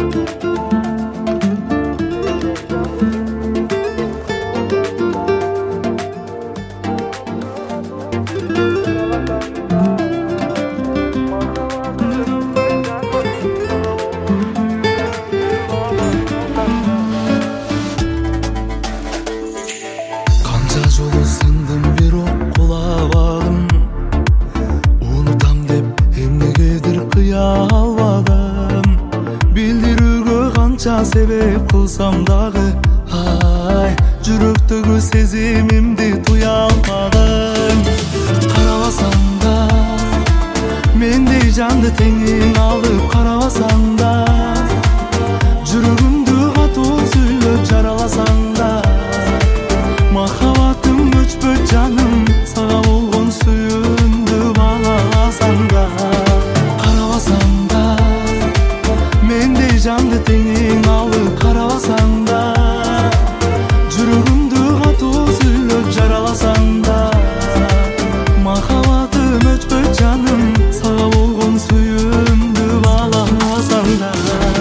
Жолу сындым, бирок кулабадым. Унутам деп эмнегедир кыя албадым. Билдирүүгө канча себеп кылсам дагы, ай, жүрөктөгү сезимимди туя албадым. Карабасаң да мендей жанды теңиң алып, карабасаң да жүрөгүмдү катуу сүйлөп жараласаң да, махаббатым өчпөт жаным, сага болгон сүйүүмдү бааласаң да. Карабасаң да мендей жанды теңиң алып, карабасаң да жүрөгүмдү катуу сүйлөп жараласаң да, махаббатым өчпөт жаным, сага болгон сүйүүмдү бааласаң да.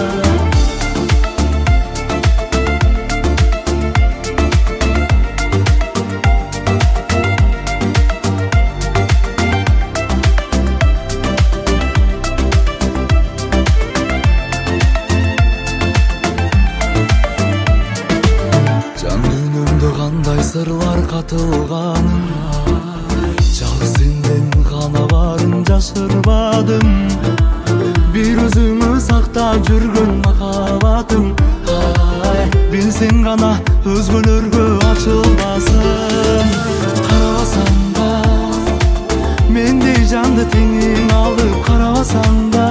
Кандай сырлар катылганын, жалгыз сенден гана барын жашырбадым. Бир өзүңө сактап жүргөн махаббатым, ай, билсең гана өзгөлөргө ачылбасын. Карабасаң да мендей жанды теңиң алып, карабасаң да